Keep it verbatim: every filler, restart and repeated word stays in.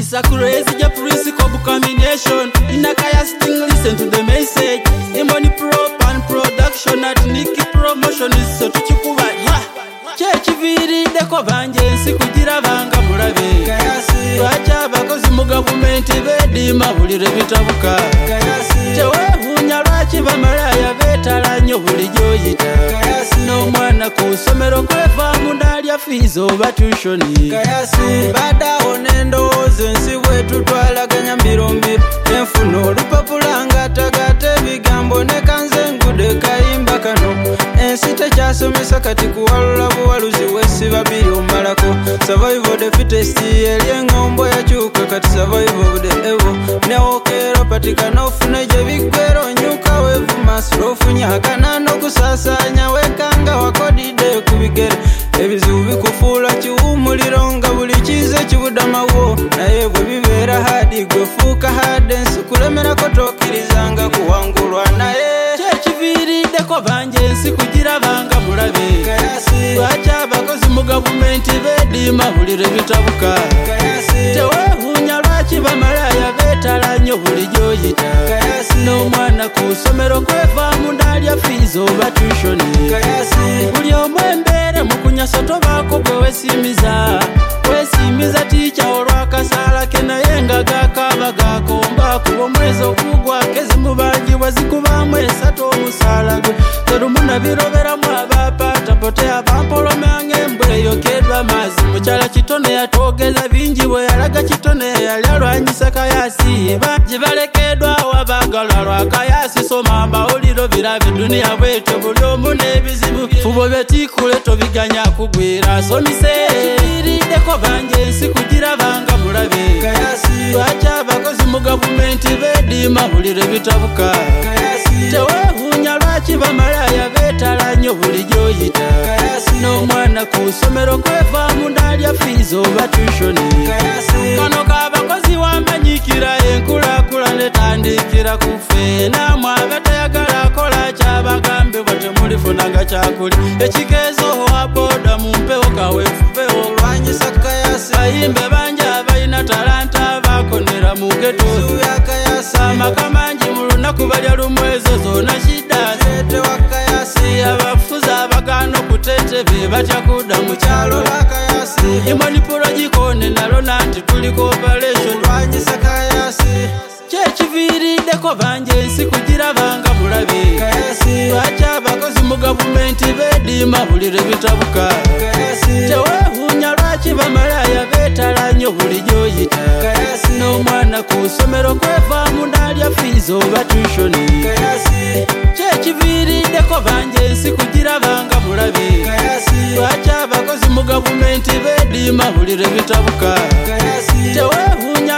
It's a crazy job principle combination. In a kaya sting, listen to the message. In money prop and production at Nikki promotion is so to chukuba. Chechi viri deko banjensi kugira banga mulabe. Lwacha abakozi mu gavumenti bedima bulire bitabuka. Tewebunya lwaki bamalaya betala nnyo buli gy'oyita. N'omwana ku ssomero kwevaamu ndalya fees oba tushoni. Badawo n'endowooza ensi bwetutwalaganya mbirombiro. Enfuna olupapula nga tagata ebigambo ne kanzengude kayimba kano. Ensi tekyasomesa kati kuwalula buwaluzi wesiba biri omalako. Survival the fittest eri engombo yakyuka kati survival the evo. Newokeera patikana ofune gye biggwera onyuka weevuma sirofunya akana n'okusaasanya wekanga wakodidde ku bigere. Ebizibu bikufuula kiwummuliro nga buli kize kibudamawo. Naye bwe bibeera haadi gwefuuka haadi ensi kulemerako tokkirizanga kuwangulwa naye. Kyekiviiriddeko banjensi kugira banga mulabe. Lwaki abakozi mu gavumenti beediima bulire bitabuka. Teweebuunya lwaki bamalaya beetala nnyo buli gy'oyita. N'omwana ku ssomero kwevaamu ndalya fees oba tushoni. Buli omu embeere mu kunyasa tobaako gwe weesiimiza. Weesiimiza tiica olw'akasaala ke naye nga gaakaaba gaakomba kuba omwezi okugwako ezimu bangi bwe zikubaamu esatu omusaala gwe. Terumu na biroberamu abapaatapote abampolomanga embwa eyokeddwa maazi. Mukyala kitone yatwogeza bingi bwe yalaga kitone yali alwanyisa kayaasi. Bangi balekeddwa awabaagala lwa kayaasi. Soma amawuliro birabe duniya bwetyo buli omu n'ebizibu bye. Fubo byetikule tobiganya kugwira somise. Kyekiviiriddeko banjensi kugira banga mulabe. Lwaki abakozi mu gavumenti beediima bulire bitabuka. Teweebuunya lwaki bamalaya beetala nnyo buli gy'oyita. N'omwana ku ssomero kwevaamu ndalya fees oba tushoni. Kano k'abakozi wamanyikira enkulaakulana etandikira ku ffe. Nammwe abatayagala kola kyabagambibwa temulifunanga kyakuli. Ekikeezo owa booda mu mpewo kaweefupewo olwanyisa kayasi. Bayimbe bangi abalina talanta bakonera mu geto. Amaka mangi mu lunaku balya lumwezo zoona shida. Abafuzi abagaana okutentebe batya kudda mu kyalo. Imoni pulogikone nalona nti tuli cooperation. Kyekiviiriddeko banjensi kugira banga mulabe. Lwaki abakozi mu gavumenti beediima bulire bitabuka. Teweebuunya lwaki bamalaya beetala nnyo buli gy'oyita. N'omwana ku ssomero kwevaamu ndalya fees oba tushoni. Kyekiviiriddeko banjensi kugira banga mulabe. Lwaki abakozi mu gavumenti beediima bulire bitabuka. Teweebuunya